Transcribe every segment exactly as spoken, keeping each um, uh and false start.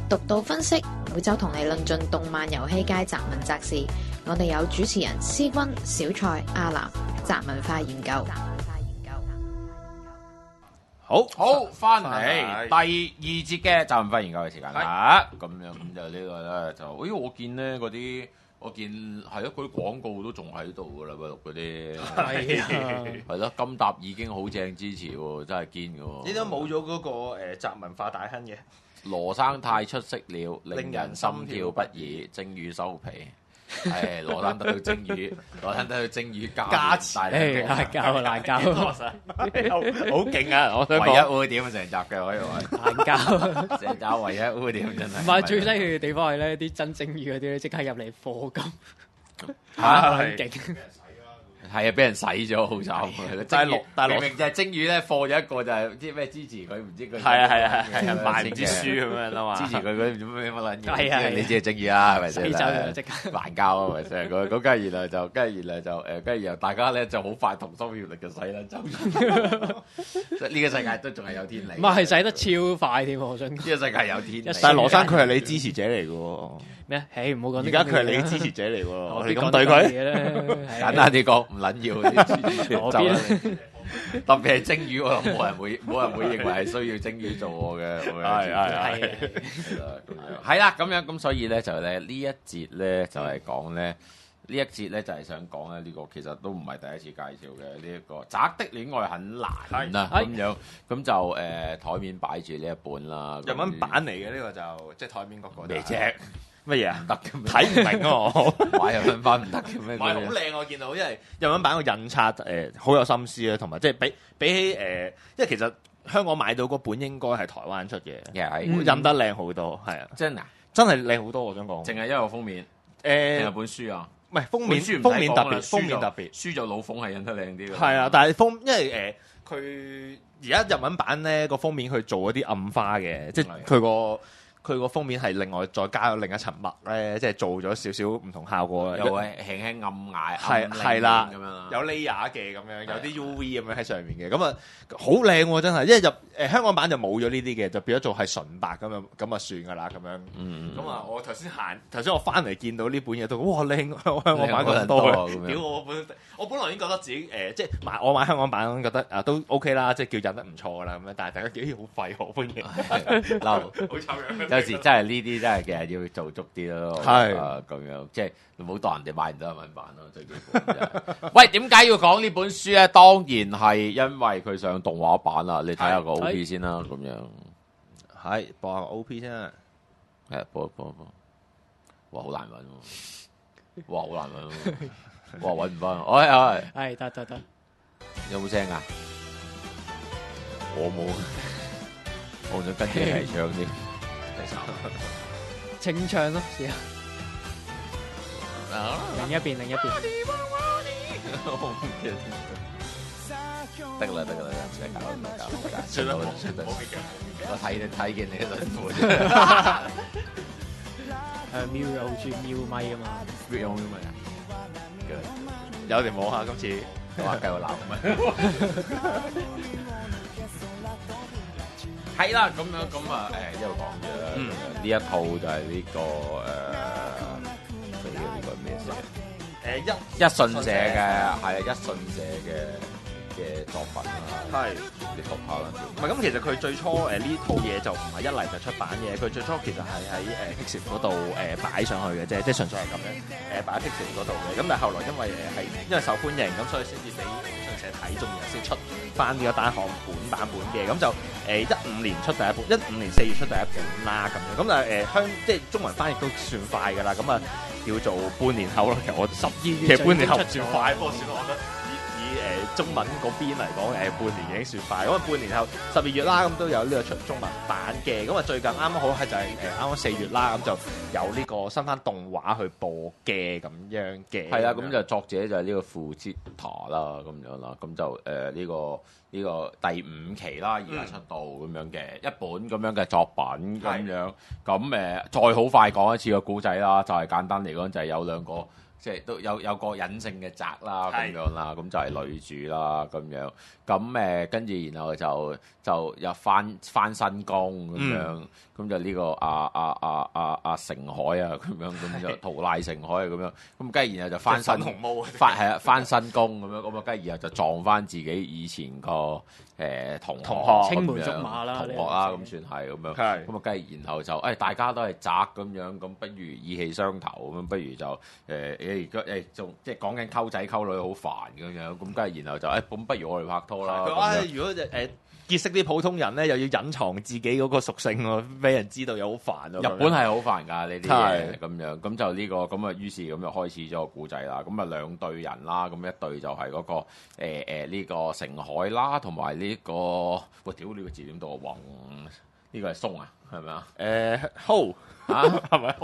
獨到分析，每週同你論盡動漫遊戲界雜文雜事。我哋有主持人思君、小蔡、阿南，雜文化研究。 好好翻嚟第二節嘅雜文化研究嘅時間啦。咁樣咁就呢個咧就，咦我見咧嗰啲。我見係咯，嗰啲廣告都仲喺度噶啦，錄嗰啲係啊，係咯，金搭已經好正支持喎，真係堅嘅喎。 呢都冇咗嗰個誒雜文化大亨嘅羅生太出色了，令人心跳不已。蒸魚收皮，係羅生得到蒸魚，羅生得到蒸魚加加大誒難教啊難教， 好勁啊！我想唯一講污點成集嘅可以話難教。 成集唯一污點真係。 唔係最犀利嘅地方係咧，啲真蒸魚嗰啲咧即刻入嚟課金， 嚇好勁。 係啊，俾人洗咗好慘。 大陸大陸明明就係蒸魚咧，貨咗一個就係唔知咩支持佢，唔知佢係啊係啊係啊， 賣賣唔知書咁樣啊嘛， 支持佢嗰啲唔知咩乜撚嘢。 係啊係啊你知係蒸魚啦，係咪先？ 洗走咗即刻難交啊，咪先？咁咁跟住然後就跟住然後就誒，跟住然後大家咧就好快同心協力嘅洗啦走。即係呢個世界都仲係有天理。 唔係係洗得超快添，我想。 呢個世界有天理。 但係羅生佢係你支持者嚟嘅喎。 咩？誒唔好講。 而家佢係你支持者嚟喎，你咁咁對佢？ 簡單啲講，唔撚要啲支持我就邊特別係蒸魚，我諗冇人會冇人會認為係需要蒸魚做我嘅。 係係係。 係啦，咁樣咁所以咧就咧呢一節咧就係講咧呢一節咧就係想講咧呢個其實都唔係第一次介紹嘅呢一個《宅的戀愛很難》啊咁樣咁就誒台面擺住呢一本啦。 日文版嚟嘅呢個就即係台面嗰個咩啫？ 乜嘢啊？ 得嘅咩？ 睇唔明啊我。 買日文版唔得嘅咩？ 唔係好靚我見到，因為日文版個印刷誒好有心思啊，同埋即係比比起誒，因為其實香港買到嗰本應該係台灣出嘅， 係印得靚好多，係啊， 真啊， 真係靚好多我想講。 淨係一個封面誒，定係誒本書啊？ 唔係封面， 本書唔封面特別， 睇講啦封面特別。 書就老馮係印得靚啲嘅。 係啊，但係封因為誒佢而家日文版咧個封面佢做一啲暗花嘅，即係佢個。佢個封面係另外再加咗另一層墨咧，即係做咗少少唔同效果。 又會輕輕暗矮， 係係啦， 咁樣有 layer 嘅咁樣，有啲 U V 咁樣喺上面嘅，咁啊好靚喎真係，因為入誒香港版就冇咗呢啲嘅，就變咗做係純白咁樣，咁啊算㗎啦咁樣。 嗯， 咁啊，我頭先行頭先我翻嚟見到呢本嘢都哇靚，香港版咁多嘅，屌我本我本來已經覺得自己誒即係買我買香港版覺得啊都 OK 啦，即係叫印得唔錯啦咁樣，但係大家幾好廢喎本嘢，嬲好醜樣。 有時真係呢啲真係其實要做足啲咯， 係啊咁樣，即係唔好當人哋買唔到日文版咯，最基本真係。喂，點解要講呢本書咧？當然係因為佢上動畫版啦，你睇下個 O P 先啦，咁樣。 係播下個 O P 先啦， 係播播播，哇好難揾喎，哇好難揾喎，哇揾唔翻，哎哎， 係得得得， 有冇聲啊？我冇，我想跟住一齊唱添。 清唱咯，試下。另一邊，另一邊。 得啦，得啦，唔使搞，唔使搞，唔使搞，算啦，算啦，我睇你睇見你嘅輪盤。 誒，瞄有住瞄咪啊嘛， 瞄有瞄咪啊？ 有條冇下今次， 我話繼續鬧咩？係啦，咁樣咁啊，誒一路講住啦。嗯，呢一套就係呢個誒，佢呢個咩社？ 誒一一信社嘅，係啊，一信社嘅嘅作品啦。 係你讀下啦。 唔係咁，其實佢最初誒呢套嘢就唔係一嚟就出版嘅，佢最初其實係喺誒 Pixel 嗰度誒擺上去嘅啫，即係純粹係咁樣誒擺喺 Pixel 嗰度嘅。咁但係後來因為誒係因為受歡迎，咁所以先至俾信社睇中，然後先出翻呢個單行本版本嘅。咁就誒一五年出第一本，一五年四月出第一本啦咁樣。咁但係誒香即係中文翻譯都算快㗎啦。咁啊叫做半年後咯。其實我十二月其實半年後算快，不過算我覺得。誒中文嗰邊嚟講，誒半年已經算快，因為半年後十二月啦，咁都有呢個出中文版嘅，咁啊最近啱啱好係就係誒啱啱四月啦，咁就有呢個新番動畫去播嘅咁樣嘅。 係啦，咁就作者就係呢個富捷塔啦，咁樣啦，咁就誒呢、呃這個呢、這個第五期啦，而家出道咁樣嘅、嗯、一本咁樣嘅作品咁樣，咁誒、呃、再好快講一次個故仔啦，就係、是、簡單嚟講就係有兩個。 即係都有有個隱性嘅宅啦咁樣啦，咁就係女主啦咁樣。咁誒跟住然後就就又翻翻新工咁樣，咁、嗯、就呢個阿阿阿阿阿成海啊咁樣，咁就桃賴成海啊咁樣。咁跟住然後就翻新紅毛翻係啊翻新工咁樣，咁啊跟住然後就撞翻自己以前個誒、呃、同學同學青梅竹馬啦， 同學啦咁算係咁樣。咁啊跟住然後就誒、哎、大家都係宅咁樣，咁不如意氣相投咁樣，不如就誒誒而家誒仲即係講緊溝仔溝女好煩咁樣，咁跟住然後就誒咁、哎、不如我哋拍拖啦。 佢話、哎、如果誒、呃、結識啲普通人咧，又要隱藏自己嗰個屬性喎，俾人知道又好煩咯。 日本係好煩㗎呢啲嘢咁樣，咁就呢、這個咁啊，於是咁就開始咗個故仔啦。咁啊兩隊人啦，咁一隊就係嗰、那個誒誒呢個成海啦，同埋呢個喂屌呢個字點讀啊？宏呢、這個係松啊，係咪啊？ 誒 hold 啊，係咪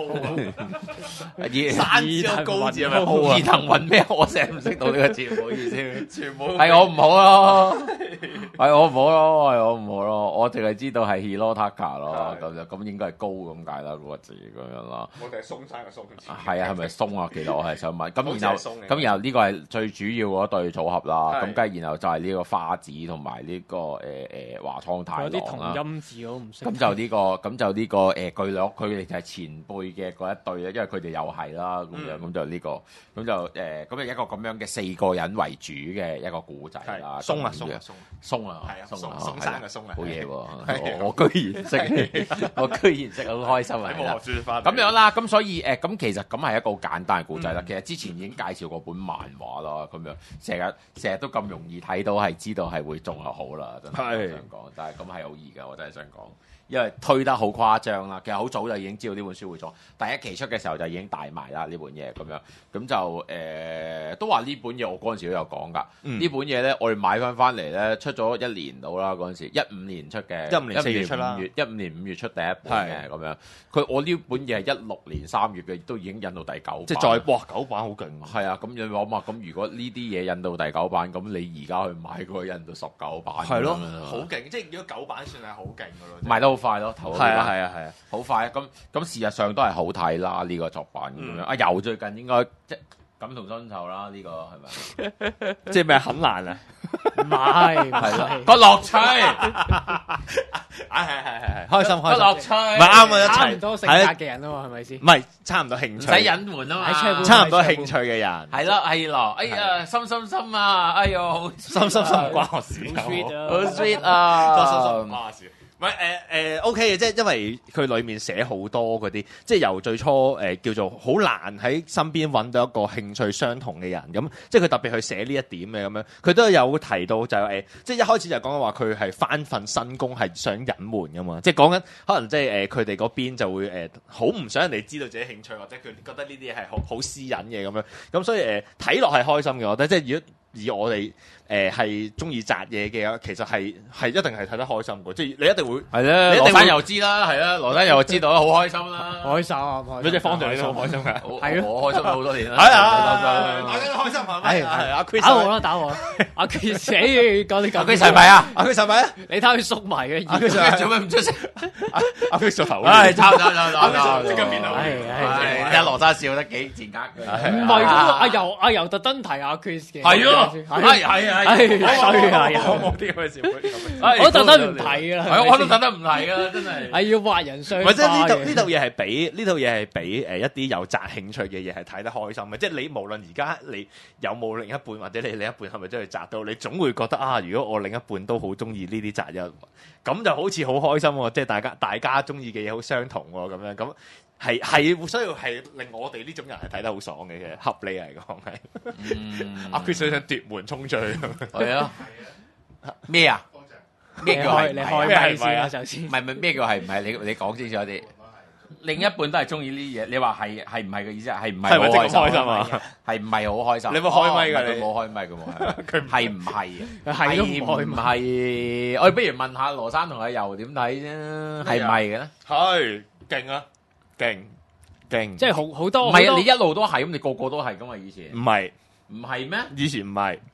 hold？ 山字高字係咪 hold 啊？ 伊藤運咩？我成日唔識到呢個字，唔好意思。全部係我唔好咯，係我唔好咯，係我唔好咯。我淨係知道係 Hirotaka 咯，咁就咁應該係高咁解啦，嗰、那個字咁樣啦。 我哋係松山嘅松字。 係啊，係咪松啊？其實我係想問。咁然後咁然後呢個係最主要嗰對組合啦。咁跟住然後就係呢個花子同埋呢個誒誒華倉太郎啦。 有啲同音字我唔識。 咁就呢、這個咁就呢、這個誒據略佢哋就係前輩嘅嗰一對咧，因為佢哋又係啦咁樣，咁、嗯、就呢、這個咁就誒咁就一個咁樣嘅四個人為主嘅一個古仔啦。 松啊松啊松松啊， 係啊松松山嘅松啊， 好嘢喎！我我居然識，我居然識，好開心啊！ 喺冇學書翻咁樣啦，咁所以誒咁其實咁係一個好簡單嘅古仔啦。其實之前已經介紹過本漫畫啦，咁樣成日成日都咁容易睇到，係知道係會中就好啦，真係想講。但係咁係好易㗎，我真係想講。因為推得好誇張啦，其實好早就已經知道呢本書會做，第一期出嘅時候就已經大賣啦呢本嘢咁樣，咁就誒、呃、都話呢本嘢我嗰陣時都有講㗎，呢、嗯、本嘢咧我哋買翻翻嚟咧出咗一年到啦嗰陣時，一五年出嘅， 一五年四月出啦， 一五年五月出第一本嘅咁樣，佢我呢本嘢係一六年三月嘅，都已經印到第九版， 即係再哇九版好勁， 係啊，咁你諗下，咁如果呢啲嘢印到第九版，咁你而家去買個印到十九版， 係咯，好勁，即係如果九版算係好勁㗎咯， 賣得好快咯，頭係啊係啊係啊， 好快啊！咁咁事實上都係好睇啦，呢、這個作品咁樣。阿、嗯、柔最近應該即感同身受啦，呢、這個係咪？ 即係咩很難啊？ 唔係， 係咯個樂趣， 啊係係係係開心開心， 個樂趣， 唔係啱啊一齊， 差唔多性格嘅人啊嘛，係咪先？ 唔係差唔多興趣，唔使隱瞞啊嘛， 差唔多興趣嘅人， 係咯係咯，哎呀心心心啊，哎呦好心心心唔關我事， 好 sweet 啊， 好 sweet 啊， 心心心唔關我事。唔係誒誒 OK 嘅，即係因為佢裡面寫好多嗰啲，即係由最初誒、呃、叫做好難喺身邊揾到一個興趣相同嘅人，咁即係佢特別去寫呢一點嘅咁樣，佢都有提到就係、是、誒、呃，即係一開始就講緊話佢係返份新工係想隱瞞㗎嘛，即係講緊可能即係誒佢哋嗰邊就會誒好唔想人哋知道自己興趣，或者佢覺得呢啲嘢係好好私隱嘅咁樣，咁所以誒睇落係開心嘅，我覺得即係如果以我哋誒係中意宅嘢嘅，其實係係一定係睇得開心嘅，即係你一定會係啦。羅生又知啦，係啦，羅生又知道啦，好開心啦， 開心啊！嗰隻方丈你都好開心㗎， 係咯，我開心咗好多年啦， 係啊，大家都開心係咪？係係阿 Chris 打我啦，打我！阿 Chris 死講啲咁， 阿 Chris 係咪啊？ 阿 Chris 係咪啊？ 你睇佢縮埋嘅， 阿 Chris 做咩唔出聲？ 阿 Chris 做頭， 唉，抄抄抄抄， 即刻變頭， 係係係，一羅生笑得幾賤格嘅， 唔係咁阿游阿游特登提阿 Chris 嘅， 係咯，係係係。 衰啊！ 我啲咁嘅事， 我特登唔睇噶啦， 係我都特登唔睇噶啦，真係係要挖人傷。 或者呢套呢套嘢係俾呢套嘢係俾誒一啲有宅興趣嘅嘢係睇得開心嘅，即係你無論而家你有冇另一半，或者你另一半係咪真係宅到，你總會覺得啊，如果我另一半都好中意呢啲宅友，咁就好似好開心喎，即係大家大家中意嘅嘢好相同喎，咁樣咁。係係，所以係令我哋呢種人係睇得好爽嘅，其實合理嚟講係。阿 Chris 想奪門衝出去， 係啊，咩啊？咩叫係？ 你開咩先啊？首先， 唔係唔係咩叫係唔係？你你講清楚啲。另一半都係中意呢啲嘢，你話係係唔係嘅意思？係唔係好開心啊？係唔係好開心？ 你冇開咪㗎？ 佢冇開咪㗎嘛？佢係唔係？ 係唔係？我哋不如問下羅生同阿柔點睇啫？係唔係嘅咧？ 係勁啊！勁勁， 即係好好多。 唔係啊！你一路都係咁，你個個都係咁嘛？以前唔係唔係咩？ 以前唔係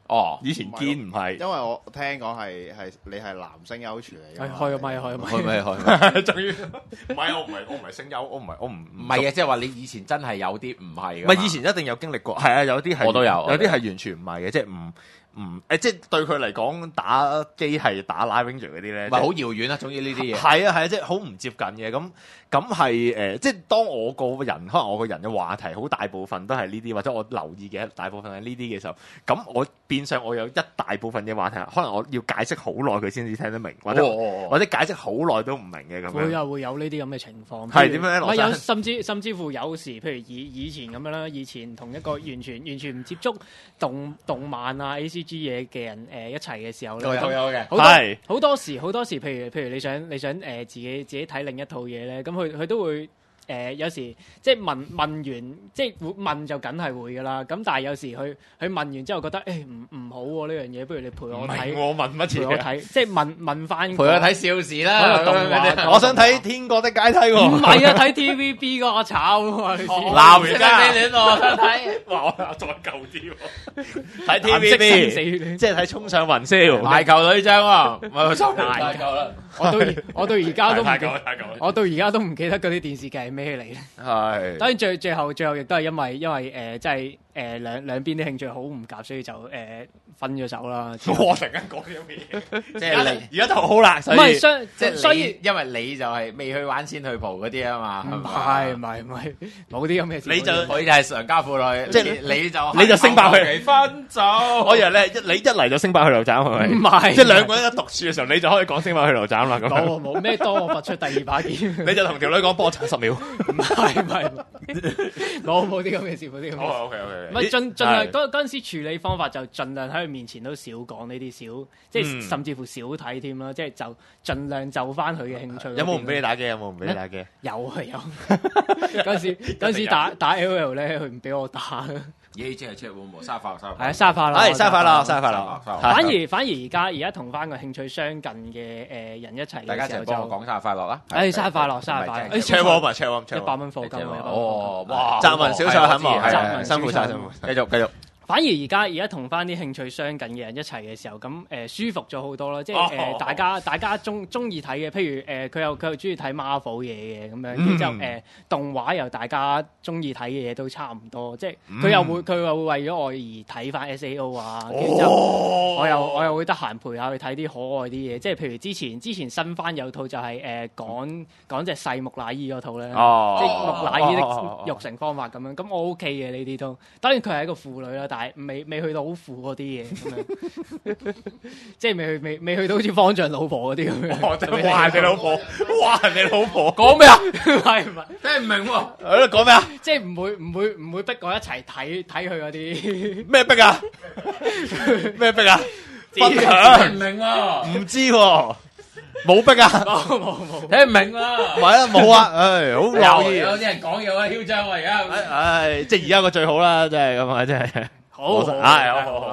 哦， 以前堅唔係， 因為我聽講係係你係男聲優廚嚟嘅。 係開個咪，開個咪， 開咪開咪， 終於唔係我唔係我唔係聲優，我唔係我唔唔係嘅，即係話你以前真係有啲唔係嘅。 唔係以前一定有經歷過，係啊，有啲係我都有， 有啲係完全唔係嘅，即係唔。唔誒，即係對佢嚟講，打機係打 Live Ranger 嗰啲咧， 唔係好遙遠啊。總之呢啲嘢係啊係啊，即係好唔接近嘅。咁咁係誒，即係當我個人，可能我個人嘅話題好大部分都係呢啲，或者我留意嘅大部分係呢啲嘅時候，咁我變相我有一大部分嘅話題，可能我要解釋好耐佢先至聽得明，或者、哦、或者解釋好耐都唔明嘅咁樣。 會有會有呢啲咁嘅情況。 係點樣咧？ 唔係有甚至甚至乎有時，譬如以以前咁樣啦，以前同一個完全完全唔接觸動動漫啊 A C G 嘢嘅人。誒、呃、一齊嘅時候咧， 都有嘅， 係好多時好多時，譬如譬如你想你想誒、呃、自己自己睇另一套嘢咧，咁佢佢都會誒、呃、有時即係問問完，即係會問就梗係會噶啦。咁但係有時佢佢問完之後覺得誒唔唔好喎呢樣嘢，不如你陪我睇， 我問乜陪我睇，即係問問翻陪我睇邵氏啦。 動畫我想睇《天國的階梯》喎， 唔係啊，睇 T V B 嗰個炒啊， 男人家戀我想睇， 哇！我再舊啲喎，睇 T V B， 即係睇《衝上雲霄》 排球女將啊，唔係衝大球啦。 我到我到而家都唔太舊太舊， 我到而家都唔記得嗰啲電視劇係咩嚟咧。 係， 當然最最後最後亦都係因為因為誒即係誒兩兩邊啲興趣好唔夾，所以就誒、呃、分咗手啦。 我突然間講啲咁嘅嘢， 即係你而家就好啦。 唔係，所即係所以因為你就係未去玩先去蒲嗰啲啊嘛。 唔係唔係唔係冇啲咁嘅事。 你就佢就係常家婦女，即係你就你就升白去分走。 我以為咧一你一嚟就升白去樓斬係咪？ 唔係， 即係兩個人一讀書嘅時候，你就可以講升白去樓斬啦。咁冇冇咩多我拔出第二把劍， 你就同條女講幫我撐十秒。 唔係唔係，冇冇啲咁嘅事，冇啲咁嘅事。 O K O K， 唔係盡盡量嗰嗰陣時處理方法就盡量喺佢面前都少講呢啲少，即係甚至乎少睇添啦。即係就盡量就翻佢嘅興趣。 有冇唔俾你打機？有冇唔俾你打機？ 有係有。嗰陣時嗰陣時打打 L O L 咧，佢唔俾我打。 咦，即係即係會冇沙發沙發。 係啊，沙發啦。 係沙發啦，沙發啦。 反而反而而家而家同翻個興趣相近嘅誒人一齊， 大家一齊幫我講生日快樂啦！ 誒，生日快樂，生日快樂！誒 ，check warm 啊，check warm， 一百蚊課金哦，哇！ 澤文小菜很忙， 係辛苦晒，辛苦。繼續繼續。 反而而家而家同翻啲興趣相近嘅人一齊嘅時候，咁誒、呃、舒服咗好多咯。即係誒、呃、大家大家中中意睇嘅，譬如誒佢、呃、又佢又中意睇 Marvel 嘢嘅咁樣，然之後誒、呃、動畫又大家中意睇嘅嘢都差唔多。即係佢又會佢又會為咗我而睇翻 S A O 啊，跟住之後我又我又會得閒陪下去睇啲可愛啲嘢。即係譬如之前之前新番有套就係、是、誒、呃、講講隻細木乃伊嗰套咧， 哦、 即係木乃伊的育成方法咁樣。咁我 OK 嘅呢啲都，當然佢係一個婦女啦，但係未未去到好負嗰啲嘢咁樣，即係未去未未去到好似方丈老婆嗰啲咁樣。 哇！人哋老婆，哇！人哋老婆講咩啊？ 係唔係？ 聽唔明喎。 喺度講咩啊？ 即係唔會唔會唔會逼我一齊睇睇佢嗰啲咩逼啊？咩逼啊？分聽享唔明喎。 唔知喎，冇逼啊？ 冇冇冇。 聽唔明啊？ 唔係啊，冇啊，唉，好留意。 有啲人講嘢好囂張喎，而家。 唉，即係而家個最好啦，真係咁啊，真係。 好， 唉，好好好好。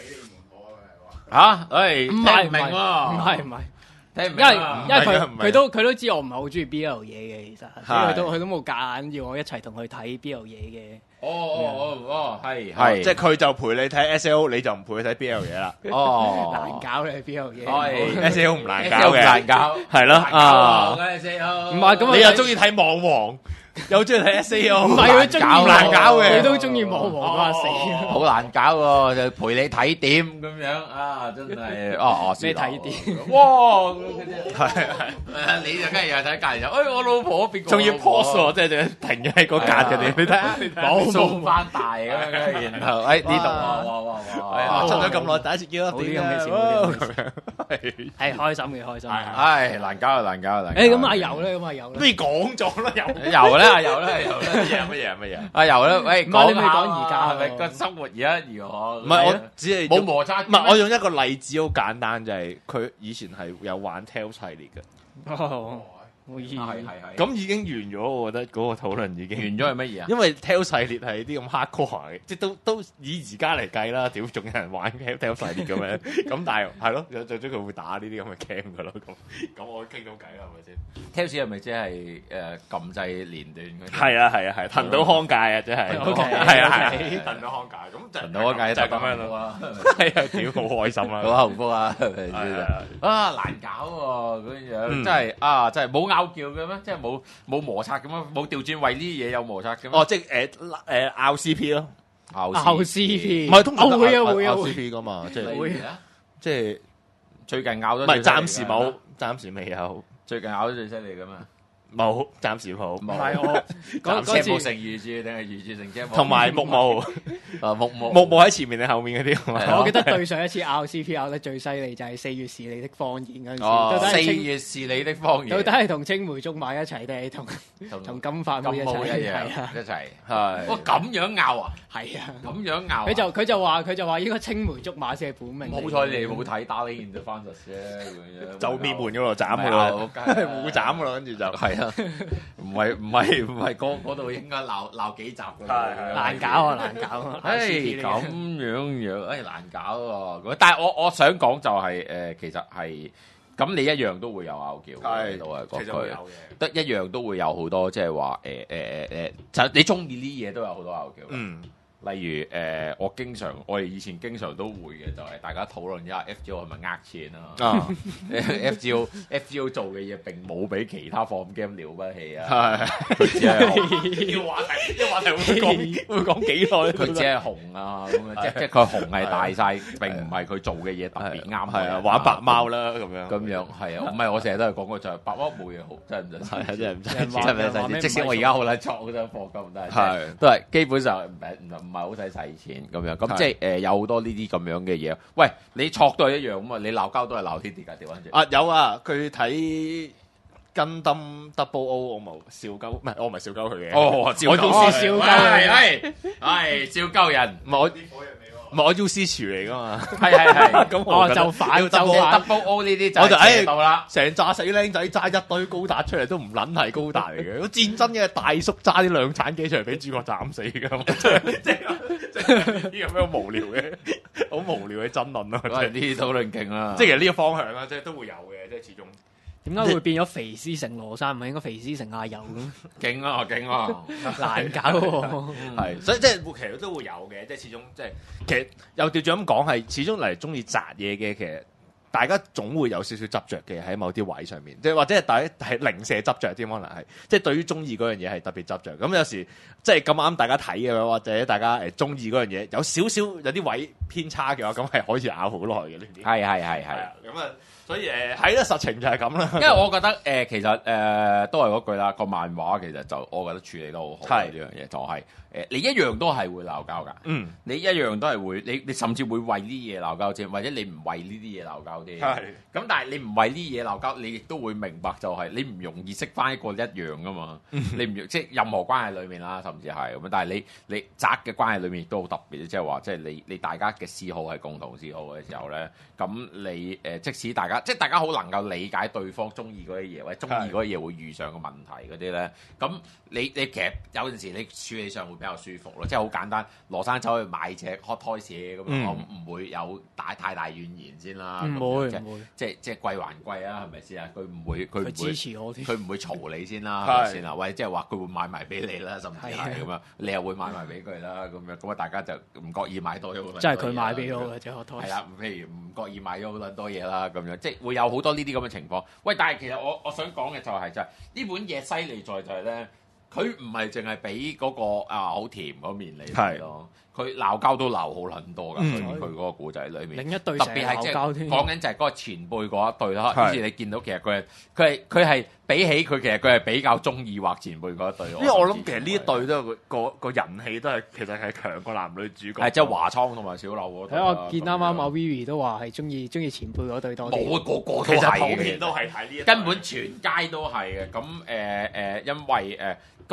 嚇？誒， 唔係聽唔明喎。 唔係唔係。 因因為因為佢佢都佢都知我唔係好中意 B L 嘢嘅，其實，所以佢都佢都冇夾硬要我一齊同佢睇 B L 嘢嘅。 哦哦哦哦，係係，即係佢就陪你睇 S L O， 你就唔陪佢睇 B L 嘢啦。 哦， 難搞你 B L 嘢。 係 S L O 唔難搞嘅， 難搞係咯啊。 唔係咁， 你又中意睇網王，又中意睇 S A O， 唔係佢中意難搞嘅， 佢都中意網王啊死！ 好難搞喎，就陪你睇點咁樣啊，真係哦哦， 咩睇點？ 哇！係係，你就梗係又睇隔離就，哎我老婆變， 仲要 pause 喎，即係就停咗喺嗰格嘅你，你睇下， 冇冇翻大咁樣，然後哎呢度哇哇哇哇， 出咗咁耐，第一次見到好啲咁嘅事， 係係開心嘅開心。 唉難搞啊難搞啊難搞。 誒咁阿油咧，咁阿油咧， 不如講咗啦，油油咧阿油咧油咧乜嘢乜嘢乜嘢？ 阿油咧，喂唔係你咪講講而家係咪個生活而家如何？ 唔係我只係冇摩擦， 唔係我用一個例子好簡單，就係佢以前係有玩 Tales 系列嘅。 好易係係係。 咁已經完咗，我覺得嗰個討論已經完咗係乜嘢啊？ 因為 Tell 系列係啲咁 hardcore 嘅，即係都都以而家嚟計啦，屌仲有人玩 Tell 系列咁樣，咁但係係咯，最最終佢會打呢啲咁嘅 game 噶咯，咁咁我傾到偈啦，係咪先 Tales 係咪即係誒撳掣連段嗰啲？ 係啊係啊係，騰到康界啊，真係 OK， 係啊 OK 係，騰到康界，咁就騰到康界就係咁樣咯，係啊，屌好開心啊， 好幸福啊！ 係啊啊難搞喎，咁樣嗯真係啊真係冇拗撬嘅咩？即係冇冇摩擦咁樣，冇調轉為呢啲嘢有摩擦嘅咩？ 哦，即係誒誒拗 C P 咯， 拗拗 C P， 唔係通常會啊會啊拗會 C P 噶嘛，即係會啊！ 即係最近拗得唔係最犀利暫時冇，暫時未有， 最近拗得最犀利噶嘛？ 冇，暫時冇， 唔係我嗰嗰車冇次成預注定係預注成車冇？ 同埋木毛。 啊木木木木喺前面定後面嗰啲？ 我記得對上一次拗 C P 拗得最犀利就係四月是你的謊言嗰陣時， 哦到，底四係青月是你的謊言， 到底係同青梅竹馬一齊定係同同金髮妹一金毛一齊？ 樣係啊， 一齊。 係哇咁樣拗啊！ 係啊。 咁樣拗啊， 佢就佢就話佢就話應該青梅竹馬先係本命。 好彩你冇睇打呢件就翻實啫，咁樣就滅門嗰度斬噶啦， 唔係拗互斬噶啦，跟住就係啊，唔係唔係唔係嗰嗰度應該鬧鬧幾集㗎啦， 係係難搞啊難搞啊！ 唉咁樣樣，唉難搞喎。但係我我想講就係誒，其實係咁，你一樣都會有拗撬嘅，都係嗰句，得一樣都會有好多即係話誒誒誒誒，就你中意呢啲嘢都有好多拗撬。 嗯。 例如誒、呃，我經常我哋以前經常都會嘅，就係、是、大家討論一下 F G O 係咪呃錢啊？ 啊 ，F G O F G O 做嘅嘢並冇比其他放 game 了不起啊！ 係佢只係呢個話題，呢個話題會講會講幾耐？ 佢只係紅啊咁樣，即即係佢紅係大晒，並唔係佢做嘅嘢特別啱。 係啊，玩白貓啦咁樣。 咁樣係啊，唔係我成日都係講過就係白貓冇嘢好，真唔真？ 係啊，真係唔真真係真係，即使我而家好撚錯好想課金，但係都係基本上唔係唔係好使使錢咁樣。咁即係誒有好多呢啲咁樣嘅嘢。喂，你錯都係一樣咁啊！你鬧交都係鬧天地㗎，調翻轉。 啊有啊，佢睇。跟登 double O 我冇笑鳩，唔係我唔係笑鳩佢嘅。 哦， 我 U C 笑鳩，係係係笑鳩人， 唔係我唔係我 U C 廚嚟噶嘛。 係係係， 咁我就反就 double O 呢啲就我就誒到啦， 成扎死僆仔揸一堆高達出嚟都唔撚係高達嚟嘅，戰爭嘅大叔揸啲量產機出嚟俾主角斬死㗎，即係即係呢個咩好無聊嘅，好無聊嘅爭論咯。 呢啲討論勁啦， 即係其實呢個方向啦，即係都會有嘅，即係始終。 點解會變咗肥獅成羅山？唔係應該肥獅成阿友咁？ 勁啊勁啊， 難搞喎！ 係，所以即係其實都會有嘅，即係始終即係其實又調轉咁講係，始終嚟中意擲嘢嘅，其實大家總會有少少執着嘅喺某啲位上面，即係或者係大家係零舍執着啲，可能係即係對於中意嗰樣嘢係特別執着。咁有時即係咁啱大家睇嘅話，或者大家誒中意嗰樣嘢有少少有啲位偏差嘅話，咁係可以拗好耐嘅呢啲。 係係係係。 咁啊。所以誒係啦，實情就係咁啦。 因為我覺得誒、呃、其實誒、呃、都係嗰句啦，個漫畫其實就我覺得處理得好好。係呢樣嘢就係、是、誒、呃、你一樣都係會鬧交㗎。嗯，你一樣都係會你你甚至會為呢啲嘢鬧交添，或者你唔為呢啲嘢鬧交添。係。咁但係你唔為呢啲嘢鬧交，你亦都會明白就係你唔容易識翻一個一樣㗎嘛。你唔即係任何關係裡面啦，甚至係咁。但係你你宅嘅關係裡面亦都好特別，即係話即係你你大家嘅嗜好係共同嗜好嘅時候咧，咁你誒、呃、即使大家即係大家好能夠理解對方中意嗰啲嘢，或者中意嗰啲嘢會遇上嘅問題嗰啲咧，咁你你其實有陣時你處理上會比較舒服咯，即係好簡單。羅生走去買隻 hot toys 嘢咁，嗯、我唔會有大太大怨言先啦。 唔會唔會，即係即係貴還貴啊，係咪先啊？佢唔會佢唔會支持我添， 佢唔會嘈你先啦，係咪先啊？或者即係話佢會買埋俾你啦，甚至係咁樣，你又會買埋俾佢啦，咁樣咁啊，大家就唔覺意買多咗。即係佢買俾我嘅隻 hot toys。係啦，譬如唔覺意買咗好多嘢啦，咁樣即係會有好多呢啲咁嘅情況。喂，但係其實我我想講嘅就係就係呢本嘢犀利在就係咧，佢唔係淨係俾嗰個啊好甜嗰面你睇咯，佢鬧交都鬧好撚多㗎。佢佢嗰個故仔裏面， 另一對特別係即係講緊就係嗰個前輩嗰一對啦。於是你見到其實佢係佢係佢係比起佢其實佢係比較中意畫前輩嗰一對。因為我諗其實呢一對都係個個人氣都係其實係強過男女主角。係即係華倉同埋小柳嗰對。 睇我見啱啱阿 Vivi 都話係中意中意前輩嗰對多啲。 冇個個都係。其實普遍都係睇呢一對。根本全街都係嘅。咁誒誒，因為誒個。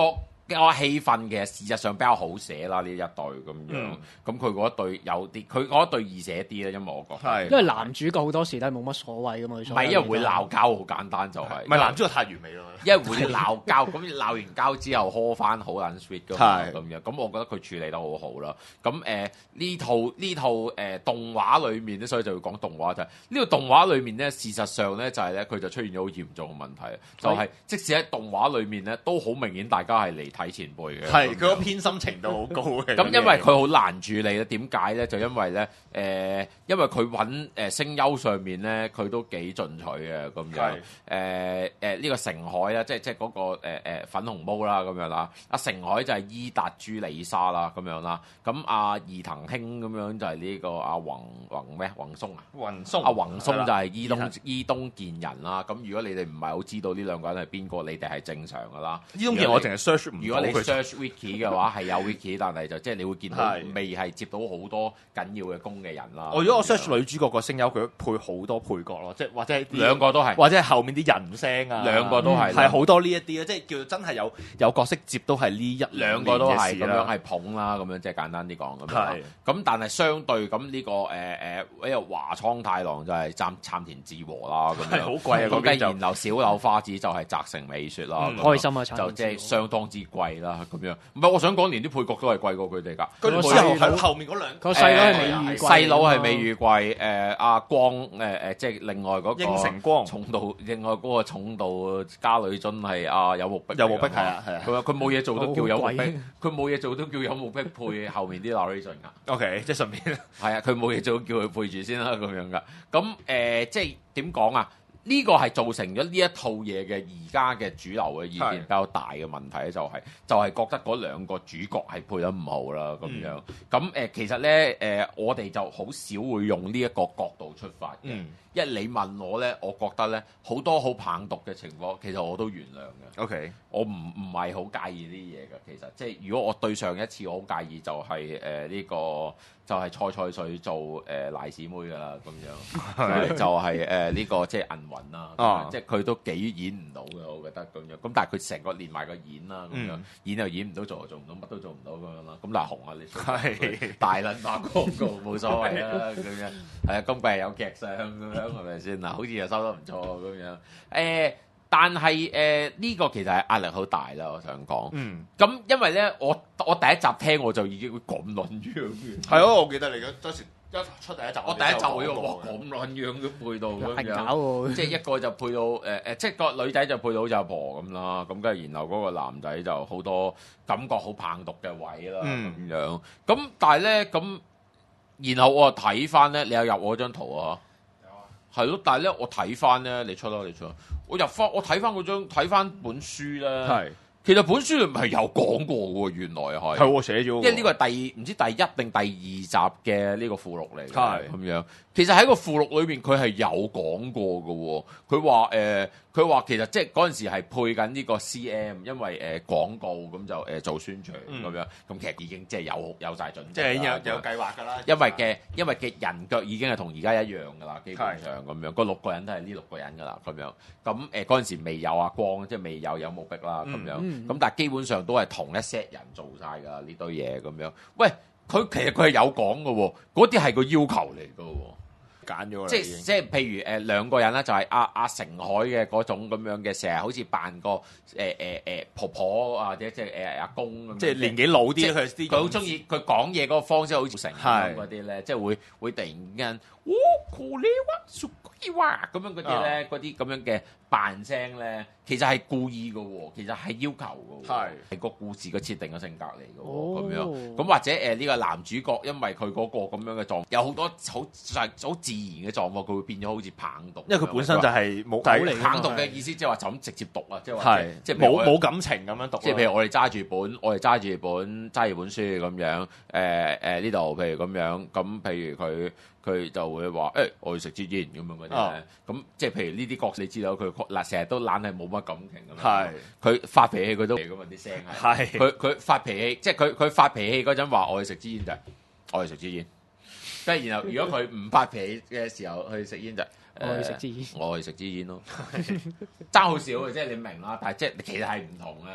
個氣氛其實事實上比較好寫啦，呢一隊咁樣，咁佢嗰一隊有啲，佢嗰一隊易寫啲咧，因為我覺得， 因為男主角好多時都係冇乜所謂噶嘛，唔係因為會鬧交好簡單就係， 唔係男主角太完美咯， 因為會鬧交，咁鬧完交之後呵翻好撚 sweet 噶嘛，咁樣，咁我覺得佢處理得好好啦。咁誒呢套呢套誒、呃、動畫裡面咧，所以就要講動畫就係、是、呢、這個動畫裡面咧，事實上咧就係咧佢就出現咗好嚴重嘅問題，就係、是、即使喺動畫裡面咧都好明顯大家係嚟睇前輩嘅， 係佢個偏心程度好高嘅。 咁因為佢好難處理咧，點解咧？就因為咧誒、呃，因為佢揾誒聲優上面咧，佢都幾進取嘅咁樣。誒誒呢個成海啦，即係即係嗰個誒、呃、粉紅毛啦咁樣啦。阿成海就係伊達朱里沙啦咁樣啦。咁阿伊藤興咁樣就係呢個阿宏宏咩宏松啊？ 宏松。 阿宏松就係伊東伊東健人啦。咁如果你哋唔係好知道呢兩個人係邊個，你哋係正常噶啦。 伊東健我淨係 search 唔到。 如果你 search wiki 嘅話係有 wiki，但係就即係你會見到未係接到好多緊要嘅工嘅人啦。 我如果我 search 女主角個聲優，佢配好多配角咯，即係或者兩個都係， 或者係後面啲人聲啊， 兩個都係， 係好多呢一啲啊，即係叫真係有有角色接都係呢一兩個都係咁樣係捧啦，咁樣即係簡單啲講咁樣。咁但係相對咁呢個誒誒呢個華倉太郎就係參參田治和啦，咁樣好貴啊！ 咁跟然後小柳花子就係澤城美雪啦， 開心啊！ 就即係相當之貴啦，咁樣。唔係我想講，連啲配角都係貴過佢哋㗎。 跟住之後喺後面嗰兩個細佬係美譽貴， 細佬係美譽貴。誒阿光誒誒即係另外嗰個應承光重度，另外嗰個重度家女津係阿有木碧， 有木碧係啊係啊。 佢話佢冇嘢做都叫有木碧，佢冇嘢做都叫有木碧配後面啲 narration 㗎。 OK， 即係順便係啊，佢冇嘢做叫佢配住先啦咁樣㗎。咁誒即係點講啊？呢個係造成咗呢一套嘢嘅而家嘅主流嘅意見比較大嘅問題咧、就係，就係就係覺得嗰兩個主角係配得唔好啦咁樣。咁誒、呃、其實咧誒、呃，我哋就好少會用呢一個角度出發嘅。嗯一你問我咧，我覺得咧好多好棒讀嘅情況，其實我都原諒嘅。 OK， 我唔唔係好介意呢啲嘢嘅。其實即係如果我對上一次我好介意就係誒呢個就係蔡蔡水做誒賴屎妹㗎啦咁樣，就係誒呢個即係銀魂啦。啊、即係佢都幾演唔到嘅，我覺得咁樣。咁但係佢成個連埋個演啦咁樣，嗯、演又演唔到，做又做唔到，乜都做唔到咁樣啦。咁但係紅啊，你係大撚把廣告冇所謂啦咁樣。係啊，今季係有劇相咁樣。係咪先嗱？好似又收得唔錯咁樣。誒、呃，但係誒呢個其實係壓力好大啦。我想講。嗯。咁因為咧，我我第一集聽我就已經會咁撚樣嘅。 係咯，我記得你嗰當時一出第一集， 我第一集會哇咁撚樣都配到咁樣。即係一個就配到誒誒、呃，即係個女仔就配到好似阿婆咁啦。咁跟住然後嗰個男仔就好多感覺好棒讀嘅位啦咁、嗯、樣。咁但係咧咁，然後我睇翻咧，你有入我張圖啊？係咯，但係咧，我睇翻咧，你出啦，你出啦。我入翻，我睇翻嗰張，睇翻本書咧。係，其實本書唔係有講過喎，原來係。係喎，寫咗。因為呢個係第唔知第一定第二集嘅呢個附錄嚟嘅，係咁樣。其實喺個附錄裏邊，佢係有講過嘅喎。佢話誒，佢話其實即係嗰陣時係配緊呢個 C M， 因為誒、呃、廣告咁就誒、呃、做宣傳咁、嗯、樣。咁其實已經即係有有曬準備，即係有有計劃㗎啦。因為嘅因為嘅人腳已經係同而家一樣㗎啦，基本上咁樣。嗰六個人都係呢六個人㗎啦，咁樣。咁誒嗰陣時未有阿光，即係未有有木碧啦，咁樣。咁、嗯嗯、但係基本上都係同一 set 人做晒㗎呢堆嘢咁樣。喂，佢其實佢係有講㗎喎，嗰啲係個要求嚟㗎喎。揀咗即係即係，譬如誒、呃、兩個人啦，就係阿阿成海嘅嗰種咁樣嘅，成日好似扮個誒誒誒婆婆或者即係誒阿公咁，即係年紀老啲。佢佢好中意佢講嘢嗰個方式，好似成咁嗰啲咧，即係會會突然間，哇！酷你哇，熟鬼哇咁樣嗰啲咧，嗰啲咁樣嘅扮聲咧，其實係故意嘅喎，其實係要求嘅喎，係係個故事嘅設定嘅性格嚟嘅喎，咁、哦、樣咁或者誒呢、呃這個男主角，因為佢嗰個咁樣嘅狀，有好多好好自然嘅狀況，佢會變咗好似棒讀，因為佢本身就係冇嚟。棒讀嘅意思即係話就咁直接讀啊，即係話即係冇冇感情咁樣讀。即係譬如我哋揸住本，我哋揸住本揸住本書咁樣，誒誒呢度譬如咁樣，咁譬如佢。佢就會話誒、欸，我要食支煙咁樣嗰啲咧，咁、哦、即係譬如呢啲角色，你知道佢嗱成日都懶係冇乜感情咁樣。係佢是發脾氣佢都嚟噶嘛啲聲係。係佢佢發脾氣，即係佢佢發脾氣嗰陣話我要食支煙就係我要食支煙。跟住然後如果佢唔發脾氣嘅時候去食煙就係、呃、我要食支煙，我要食支煙咯。爭好少嘅，即係你明啦。但係即係其實係唔同嘅，即係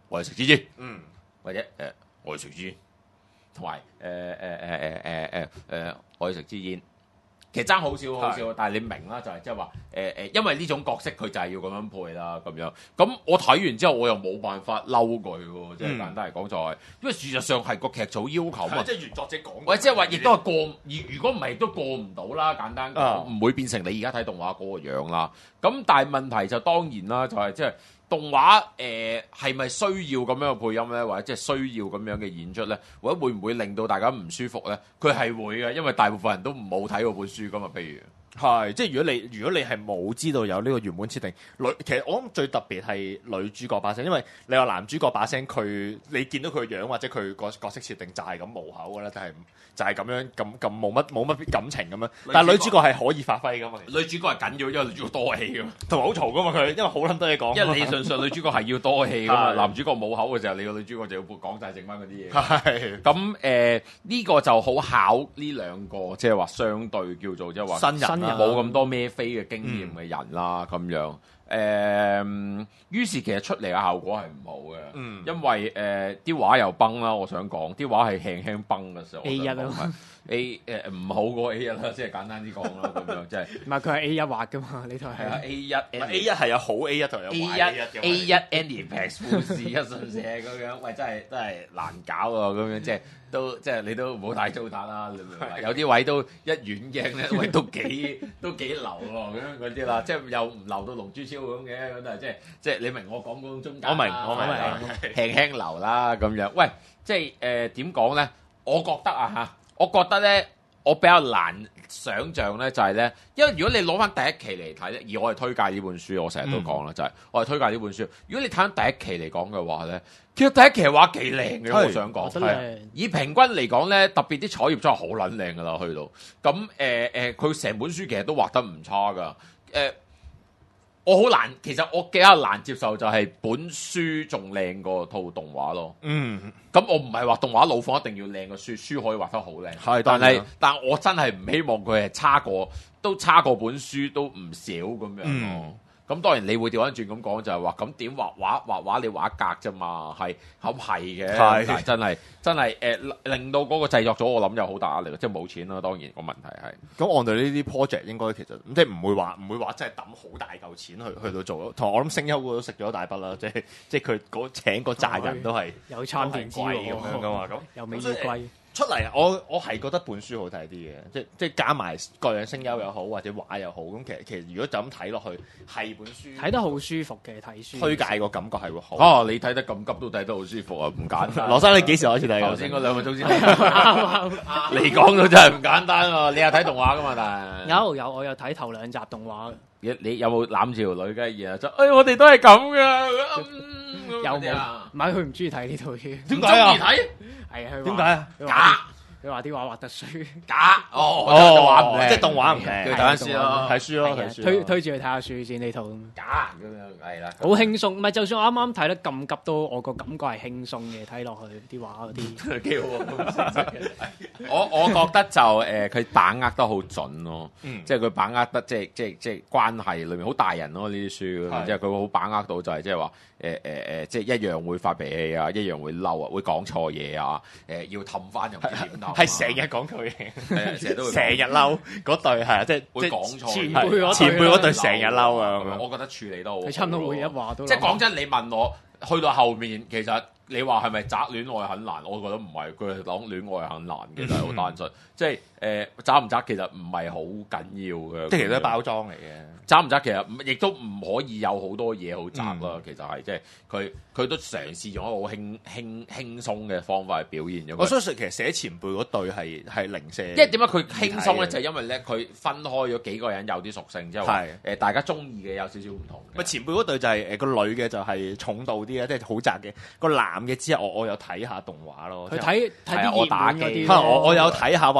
我係食支煙， 嗯， 或者誒、呃、我係食支煙，同埋誒誒誒誒誒誒誒我係食支煙。其實爭好少好少，但係你明啦，就係即係話誒誒，因為呢種角色佢就係要咁樣配啦，咁樣。咁我睇完之後，我又冇辦法嬲佢喎，即係簡單嚟講就係、是，因為事實上係個劇組要求嘛。 即係原作者講。 喂，即係話亦都係過，而如果唔係都過唔到啦。簡單講，唔、 啊、 會變成你而家睇動畫嗰個樣啦。咁但係問題就當然啦，就係即係。動畫誒係咪需要咁樣嘅配音咧，或者即係需要咁樣嘅演出咧，或者會唔會令到大家唔舒服咧？佢係會嘅，因為大部分人都冇睇過本書噶嘛。譬如係，即係如果你如果你係冇知道有呢個原本設定，女其實我諗最特別係女主角把聲，因為你話男主角把聲，佢你見到佢嘅樣或者佢個角色設定就係咁無口嘅啦，就係就係咁樣咁咁冇乜冇乜感情咁樣。但係女主角係可以發揮噶嘛？ 女主角係緊要，因為女主角多戲噶嘛， 同埋好嘈噶嘛佢，因為好撚多嘢講。 因為理論上女主角係要多戲噶嘛，男主角冇口嘅時候，你個女主角就要講晒剩翻嗰啲嘢。係咁誒，呢個就好考呢兩個，即係話相對叫做即係話新人冇咁多孭飛嘅經驗嘅人啦，咁、嗯、樣。誒、呃，於是其實出嚟嘅效果係唔好嘅，嗯、因為誒啲畫又崩啦。我想講啲畫係輕輕崩嘅時候。A 一啊，A 誒唔好過 A 一啦，即係簡單啲講啦，咁樣即係。唔係佢係 A 一畫噶嘛？呢套係啊 A 一 A 一係有好 A 一同有壞 A 一 A 一 Animax 富士一信社咁樣，喂真係真係難搞啊！咁樣即係都即係你都唔好太糟蹋啦。你明唔明？有啲位都一遠鏡咧，喂都幾都幾流喎，咁樣嗰啲啦，即係又唔流到龍珠超咁嘅，咁但係即係即係你明我講嗰種中間。我明我明，輕輕流啦咁樣。喂，即係誒點講咧？我覺得啊嚇。我覺得咧，我比較難想像咧，就係咧，因為如果你攞翻第一期嚟睇咧，而我係推介呢本書，我成日都講啦，嗯、就係我係推介呢本書。如果你睇翻第一期嚟講嘅話咧，其實第一期畫幾靚嘅，我想講係以平均嚟講咧，特別啲彩頁真係好撚靚噶啦，去到咁誒誒，佢成、呃、本書其實都畫得唔差噶，誒、呃。我好難，其實我比較難接受就係本書仲靚過套動畫咯。嗯，咁我唔係話動畫老況一定要靚過書，書可以畫得好靚。係，但係但我真係唔希望佢係差過，都差過本書都唔少咁樣咯。嗯咁當然你會調翻轉咁講就係話咁點畫畫畫畫你畫一格啫嘛，係咁係嘅，但係真係真係誒、呃、令到嗰個製作組我諗有好大壓力，即係冇錢啦。當然個問題係咁，按照呢啲 project 應該其實即係唔會話唔會話真係抌好大嚿錢去去到做咯。同我諗聲優都食咗一大筆啦，即係即係佢嗰請個責人都係有參電資咁樣噶嘛，咁又美月貴。出嚟，我我係覺得本書好睇啲嘅，即即加埋各樣聲優又好，或者畫又好，咁其實其實如果就咁睇落去，係本書睇得好舒服嘅睇書，推介個感覺係會好。哦，你睇得咁急都睇得好舒服啊，唔簡單。羅生，你幾時開始睇？頭先嗰兩個鐘先。你講到真係唔簡單喎，你有睇動畫噶嘛？但係有有，我有睇頭兩集動畫。你你有冇攬住條女嘅？然後就誒，我哋都係咁噶。有冇？唔係佢唔中意睇呢套嘢。點解啊？係啊，點解啊？假，佢話啲畫畫得衰，假哦哦，即係動畫唔靚，睇下書咯，睇書咯，睇書。推推住去睇下書先呢套。假咁樣係啦，好輕鬆，唔係就算我啱啱睇得咁急都，我個感覺係輕鬆嘅，睇落去啲畫嗰啲幾好。我我覺得就誒，佢把握得好準咯，即係佢把握得即係即係即係關係裏面好大人咯呢啲書，即係佢會好把握到就係即係話。誒誒誒，即係一樣會發脾氣啊，一樣會嬲啊，會講錯嘢啊，誒要氹翻又唔知點氹，係成日講錯嘢，係啊，成日都會成日嬲嗰對係啊，即係會講錯前輩嗰前輩嗰對成日嬲啊，我覺得處理得好，佢差唔多每一話都即係講真，你問我去到後面，其實你話係咪擇戀愛很難？我覺得唔係，佢係講戀愛很難嘅，就係好單純，即係誒擇唔擇其實唔係好緊要嘅，即係其實都係包裝嚟嘅。爭唔爭？其實亦都唔可以有好多嘢好爭啦。嗯、其實係即係佢佢都嘗試用一個好輕輕輕鬆嘅方法去表現咗。我相信其實寫前輩嗰對係係零舍。因為點解佢輕鬆咧？就係因為咧佢分開咗幾個人有啲屬性之後，誒是大家中意嘅有少少唔同。咪前輩嗰對就係誒個女嘅就係重度啲啊，即係好宅嘅。個男嘅之後我我有睇下動畫咯。佢睇睇啲熱門嗰啲。我我有睇下揾即係嗰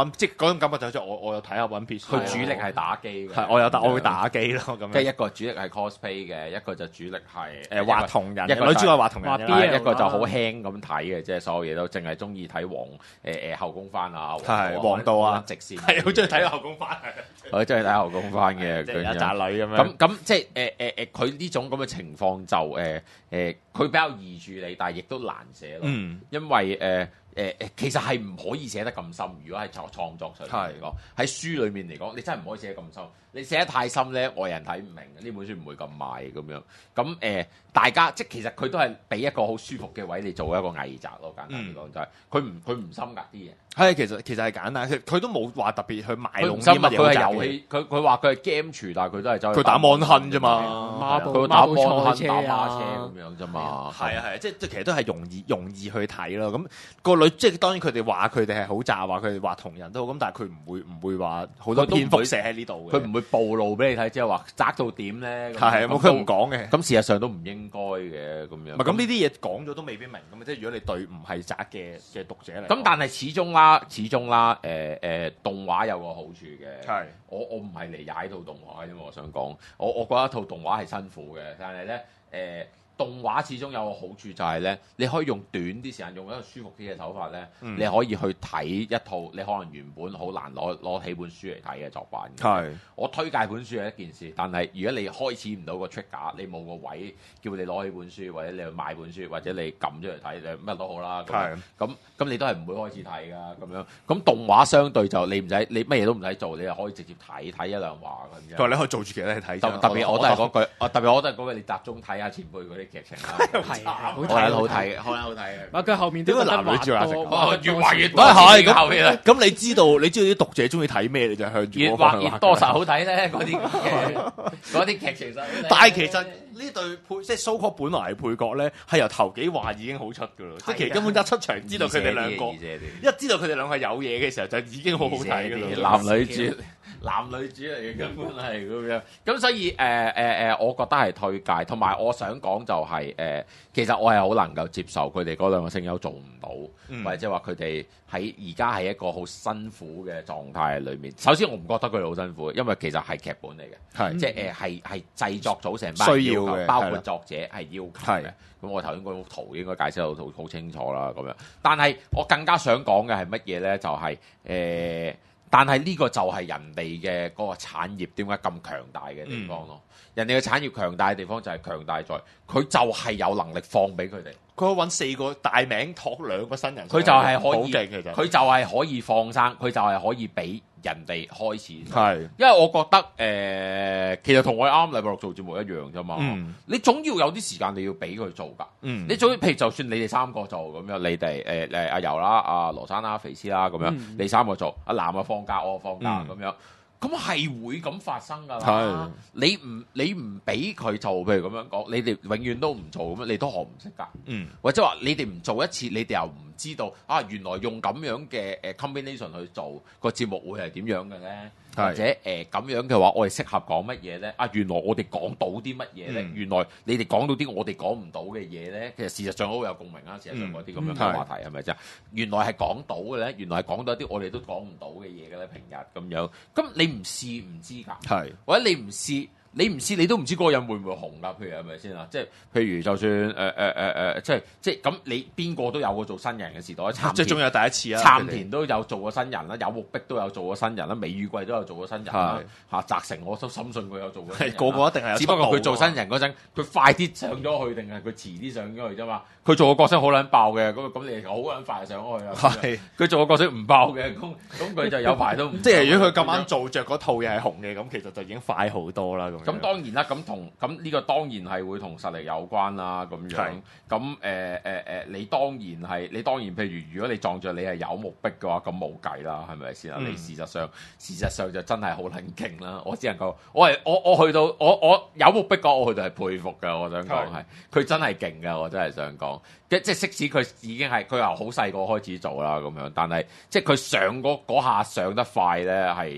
種感覺就係我我有睇下 One Piece， 佢主力係打機嘅， 係我有打我會打機咯咁樣。 即係一個主力係 cosplay 嘅，一個就主力係誒畫同人， 一個女主角畫同人畫嘅 B L 一個就好輕咁睇嘅，即係所有嘢都淨係中意睇黃誒誒後宮番啊， 係黃道啊， 直線係好中意睇後宮番， 我中意睇後宮番嘅， 即係一扎女咁樣。 咁咁即係誒誒誒，佢呢種咁嘅情況就誒誒，佢比較易處理，但係亦都難寫咯， 嗯， 因為誒。誒誒，其實係唔可以寫得咁深。如果係創創作上嚟講，喺書裏面嚟講，你真係唔可以寫得咁深。你寫得太深咧，外人睇唔明。呢本書唔會咁賣咁樣。咁誒、呃，大家即係其實佢都係俾一個好舒服嘅位你做一個藝集咯。簡單嚟講就係佢唔佢唔深㗎啲嘢。 係其實其實係簡單，佢都冇話特別去賣弄啲乜嘢。 佢係遊戲，佢佢話佢係 game 廚，但係佢都係走去佢打 Mon Hun 啫嘛， 佢打 Mon Hun 車打馬啊車咁樣啫嘛。 係啊係啊，即係即係其實都係容易容易去睇咯。咁個女即係當然佢哋話佢哋係好渣，話佢哋話同人都好，咁但係佢唔會唔會話好多蝙蝠射喺呢度嘅。 佢唔會暴露俾你睇，即係話窄到點咧。 係冇佢唔講嘅。 咁事實上都唔應該嘅咁樣。 唔係咁呢啲嘢講咗都未必明咁嘛。即係如果你對唔係宅嘅嘅讀者嚟， 咁但係始終啦，始終啦，誒、呃、誒、呃、動畫有個好處嘅。 係我我唔係嚟踩套動畫，因為我想講，我我覺得套動畫係辛苦嘅，但係咧誒。呃動畫始終有個好處就係咧，你可以用短啲時間，用一個舒服啲嘅手法咧，嗯、你可以去睇一套你可能原本好難攞攞起本書嚟睇嘅作品。 係， 我推介本書係一件事，但係如果你開始唔到個 trigger，你冇個位叫你攞起本書，或者你去買本書，或者你撳咗嚟睇，你乜都好啦。係，咁咁你都係唔會開始睇噶咁樣。咁動畫相對就你唔使，你乜嘢都唔使做，你就可以直接睇睇一兩話咁樣。 佢話你可以做住其他嘢睇。 特別我都係嗰句，我特別我都係嗰句，你集中睇下前輩嗰啲劇情啦。 係好睇，好睇嘅，好睇，好睇嘅。 哇！佢後面都點解男女主角越畫越多係咁後面啦。 咁你知道你知道啲讀者中意睇咩，你就向住越畫越多實好睇咧。嗰啲嗰啲劇情實。 但係其實呢對配即係蘇克本來係配角咧，係由頭幾話已經好出噶咯。即係其實根本一出場知道佢哋兩個，一知道佢哋兩個有嘢嘅時候，就已經好好睇噶啦。 男女主。男女主嚟嘅根本係咁樣，咁所以誒誒誒，我覺得係推介，同埋我想講就係、是、誒、呃，其實我係好能夠接受佢哋嗰兩個聲優做唔到，嗯、或者即係話佢哋喺而家係一個好辛苦嘅狀態裏面。首先我唔覺得佢哋好辛苦，因為其實係劇本嚟嘅，係即係誒係係製作組成班需要嘅，包括作者係要求嘅。咁我頭先嗰幅圖應該解釋到好清楚啦，咁樣。但係我更加想講嘅係乜嘢咧？就係、是、誒。呃但係呢個就係人哋嘅嗰個產業點解咁強大嘅地方咯？嗯、人哋嘅產業強大嘅地方就係強大在佢就係有能力放俾佢哋， 佢可以揾四個大名托兩個新人， 佢就係可以， 其實佢就係可以放生，佢就係可以俾人哋開始。係是， 因為我覺得誒、呃，其實同我啱禮拜六做節目一樣啫嘛。嗯、你總要有啲時間你要俾佢做㗎。嗯、你總譬如就算你哋三個做咁樣，你哋誒誒阿柔啦、阿羅生啦、肥師啦咁樣，嗯、你三個做，阿南啊放假，我放假咁、嗯、樣。咁係會咁發生㗎啦！是你唔你唔俾佢做，譬如咁樣講，你哋永遠都唔做咁樣，你都學唔識㗎。嗯，或者話你哋唔做一次，你哋又唔知道啊，原來用咁樣嘅誒 combination 去做個節目會係點樣嘅咧？是或者誒咁、呃、樣嘅話，我哋適合講乜嘢咧？啊，原來我哋講到啲乜嘢咧？嗯、原來你哋講到啲我哋講唔到嘅嘢咧，其實事實上好有共鳴啊！事實上嗰啲咁樣嘅話題係咪啫？原來係講到嘅咧，原來係講到一啲我哋都講唔到嘅嘢嘅咧，平日咁樣。咁你唔試唔知㗎，係是或者你唔試。你唔試，你都唔知嗰個人會唔會紅㗎？譬如係咪先啊？即係譬如就算誒誒誒誒，即係即係咁，你邊個都有過做新人嘅時代。 即係仲有第一次啊！ 杉田都有做過新人啦，有木碧都有做過新人啦，美羽貴都有做過新人啦。嚇，澤成我都深信佢有做過新人。 個個一定係有。 只不過佢做新人嗰陣，佢快啲上咗去定係佢遲啲上咗去啫嘛？佢做個角色好撚爆嘅，咁咁你好撚快上咗去啊！係。佢做個角色唔爆嘅，咁咁佢就有排都唔。 即係如果佢咁啱做着嗰套嘢係紅嘅，咁其實就已經快好多啦。 咁當然啦，咁同咁呢個當然係會同實力有關啦，咁樣。咁誒誒誒，你當然係，你當然譬如如果你撞着你係有目壁嘅話，咁冇計啦，係咪先啊？嗯、你事實上事實上就真係好撚勁啦！我只能夠，我係我我去到我我有目壁嘅，我去到係佩服嘅。我想講係，佢真係勁嘅，我真係想講。即即即使佢已經係佢由好細個開始做啦，咁樣，但係即係佢上嗰嗰下上得快咧係。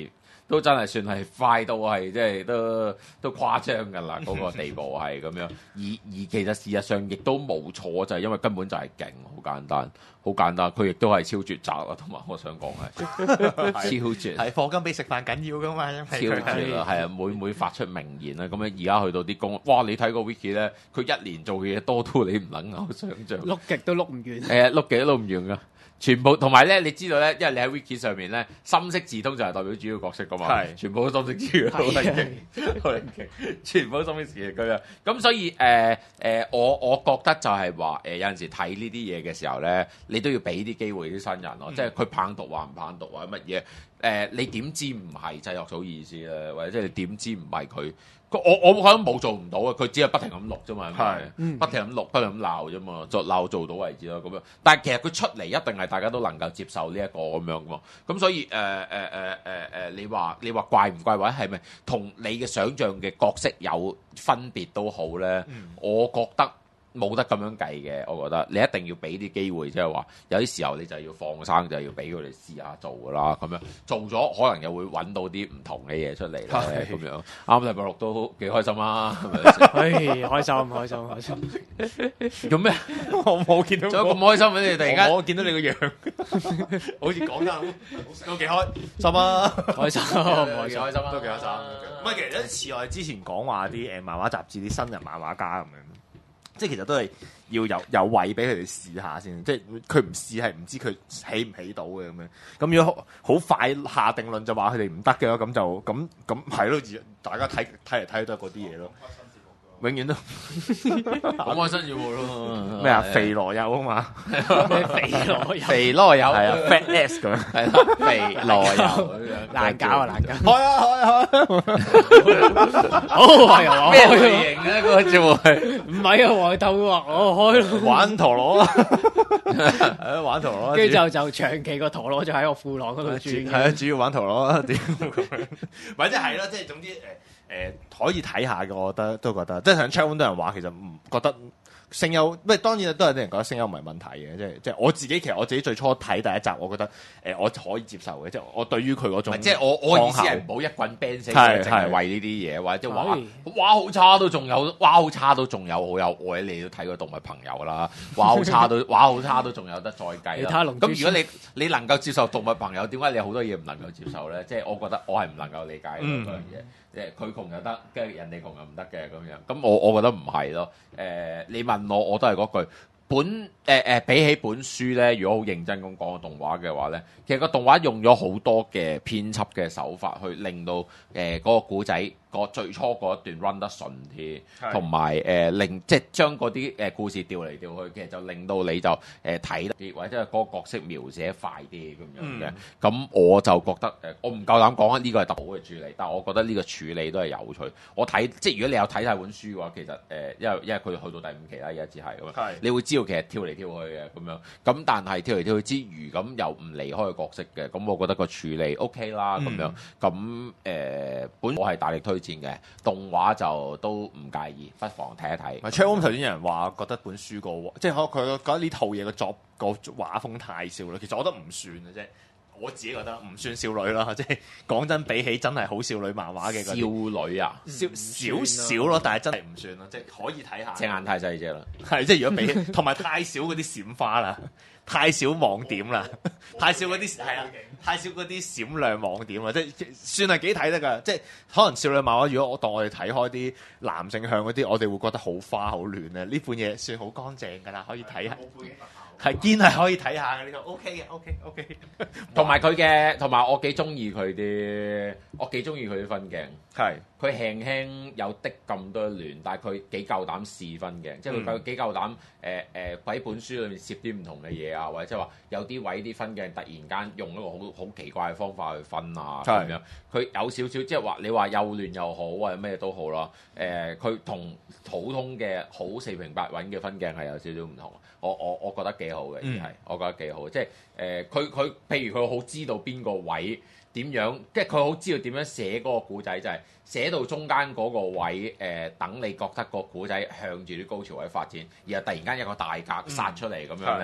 都真係算係快到係即係都都誇張㗎啦，嗰、那個地步係咁樣。而而其實事實上亦都冇錯，就係、是、因為根本就係勁，好簡單，好簡單。佢亦都係超絕宅啦，同埋我想講係超絕。 係課金比食飯緊要㗎嘛，因為超絕啦，係啊，每每發出名言啦，咁樣而家去到啲工，哇！你睇個 wiki 咧，佢一年做嘅嘢多到你唔能夠想像， 碌極都碌唔完。 係啊，碌極都碌唔完㗎。全部同埋咧，你知道咧，因為你喺 wiki 上面咧，深色字通就係代表主要角色噶嘛， 係全部都深色字，好撚勁，好撚勁，全部都深色字咁樣。咁所以誒誒、呃呃，我我覺得就係話誒，有陣時睇呢啲嘢嘅時候咧，你都要俾啲機會啲新人咯，嗯、即係佢棒讀話唔棒讀或者乜嘢誒，你點知唔係製作組意思咧，或者即係你點知唔係佢？我我覺得冇做唔到啊！佢只係不停咁錄啫嘛，係不停咁錄，不停咁鬧啫嘛，做鬧做到為止咯咁樣。但係其實佢出嚟一定係大家都能夠接受呢一個咁樣噶嘛。咁所以誒誒誒誒誒，你話你話怪唔怪或者係咪同你嘅想像嘅角色有分別都好咧？嗯、我覺得。冇得咁樣計嘅，我覺得你一定要俾啲機會，即係話有啲時候你就要放生，就要俾佢哋試下做噶啦。咁樣做咗，可能又會揾到啲唔同嘅嘢出嚟啦。咁樣啱禮拜六都幾開心啊，係咪先？ 唉，開心開心開心。 做咩？ 我冇見到， 仲有咁開心嘅你突然間， 我見到你個樣，好似講得都幾開心啊！ 開心，開心開心啊， 都幾開心。唔係，其實有啲似我哋之前講話啲誒漫畫雜誌啲新人漫畫家咁樣。即係其實都係要有有位俾佢哋試下先，即係佢唔試係唔知佢起唔起到嘅咁樣。咁如果好快下定論就話佢哋唔得嘅咯，咁就咁咁係咯，大家睇睇嚟睇去都係嗰啲嘢咯。永遠都講開新節目咯， 咩啊？肥羅柚啊嘛， 肥羅柚， 肥羅柚係啊 ，fat ass 咁樣， 係啦，肥羅柚難搞啊，難搞！ 開啊開啊開！ 好係又話咩類型咧？嗰個節目係唔係啊？黃豆話我開咯， 玩陀螺，係啊，玩陀螺， 跟住就就長期個陀螺就喺我褲囊嗰度轉， 係啊，主要玩陀螺，屌咁樣，或者係咯，即係總之誒。誒、呃、可以睇下嘅，我覺得都覺得，即係上 chat room 都有人話其實唔覺得聲優，唔係當然都有啲人覺得聲優唔係問題嘅，即係即係我自己其實我自己最初睇第一集，我覺得誒、呃、我可以接受嘅，即係我對於佢嗰種， 即係我我意思係唔好一棍 ban 死，淨係為呢啲嘢，或者話哇好差都仲有，哇好差都仲有好有愛，你都睇過動物朋友啦，哇好差都哇好差都仲有得再計啦。咁如果你你能夠接受動物朋友，點解你好多嘢唔能夠接受咧？即係我覺得我係唔能夠理解嗰樣嘢。即係佢窮又得，跟住人哋窮又唔得嘅咁樣，咁我我覺得唔係咯。誒、呃，你問我我都係嗰句，本誒誒、呃、比起本書咧，如果好認真咁講個動畫嘅話咧，其實個動畫用咗好多嘅編輯嘅手法去令到誒嗰、呃嗰個古仔個最初嗰一段 run 得順啲，同埋誒令即係將嗰啲誒故事調嚟調去，其實就令到你就誒睇得啲，或者係嗰個角色描寫快啲咁樣嘅。咁、嗯、我就覺得誒、呃，我唔夠膽講呢個係特好嘅處理，但係我覺得呢個處理都係有趣。我睇即係如果你有睇晒本書嘅話，其實誒、呃，因為因為佢去到第五期啦，而家只係咁樣，你會知道其實跳嚟跳去嘅咁樣。咁但係跳嚟跳去之餘，咁又唔離開個角色嘅，咁我覺得個處理 OK 啦咁、嗯、樣。咁誒、呃，本我係大力推薦嘅動畫就都唔介意，不妨睇一睇。 chat room 頭先有人話覺得本書個即係可佢覺得呢套嘢個作個畫風太少女，其實我覺得唔算嘅啫。我自己覺得唔算少女啦，即係講真，比起真係好少女漫畫嘅少女啊， 少少少咯，但係真係唔算咯，即係可以睇下。 隻眼太細隻啦， 係即係如果比起，同埋太少嗰啲閃花啦，太少網點啦，太少嗰啲係啊，太少嗰啲閃亮網點啦，即係算係幾睇得㗎。即係可能少女漫畫，如果我當我哋睇開啲男性向嗰啲，我哋會覺得好花好亂啊。呢款嘢算好乾淨㗎啦，可以睇下。係堅係可以睇下嘅呢個 OK 嘅 OK OK， 同埋佢嘅同埋我幾中意佢啲，我幾中意佢啲分鏡。係佢輕輕有啲咁多亂，但係佢幾夠膽試分鏡，即係佢夠幾夠膽誒誒喺本書裏面攝啲唔同嘅嘢啊，或者即係話有啲位啲分鏡突然間用一個好好奇怪嘅方法去分啊咁樣。佢有少少即係話你話又亂又好或者咩都好啦。誒佢同普通嘅好四平八穩嘅分鏡係有少少唔同。我我我覺得幾好嘅，而係、嗯、我覺得幾好，即係誒佢佢譬如佢好知道邊個位點樣，即係佢好知道點樣寫嗰個故仔，就係、是、寫到中間嗰個位誒、呃，等你覺得個故仔向住啲高潮位發展，然後突然間一個大格殺出嚟咁樣咧。嗯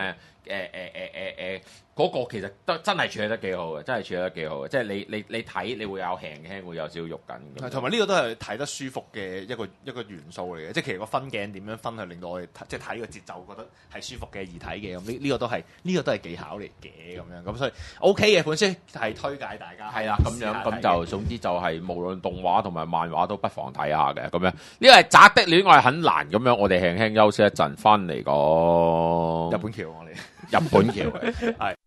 誒嗰個其實都真係處理得幾好嘅，真係處理得幾好嘅。即係你你你睇，你會有輕輕會有少少肉緊嘅。 同埋呢個都係睇得舒服嘅一個一個元素嚟嘅。即係其實個分鏡點樣分，係令到我哋即係睇個節奏覺得係舒服嘅易睇嘅。咁呢呢個都係呢、這個都係技巧嚟嘅咁樣。咁所以 OK 嘅本書係推介大家。 係啦，咁樣咁就總之就係無論動畫同埋漫畫都不妨睇下嘅咁樣。呢個係宅的戀愛很難咁樣，我哋輕輕休息一陣，翻嚟講日本橋我哋日本橋係。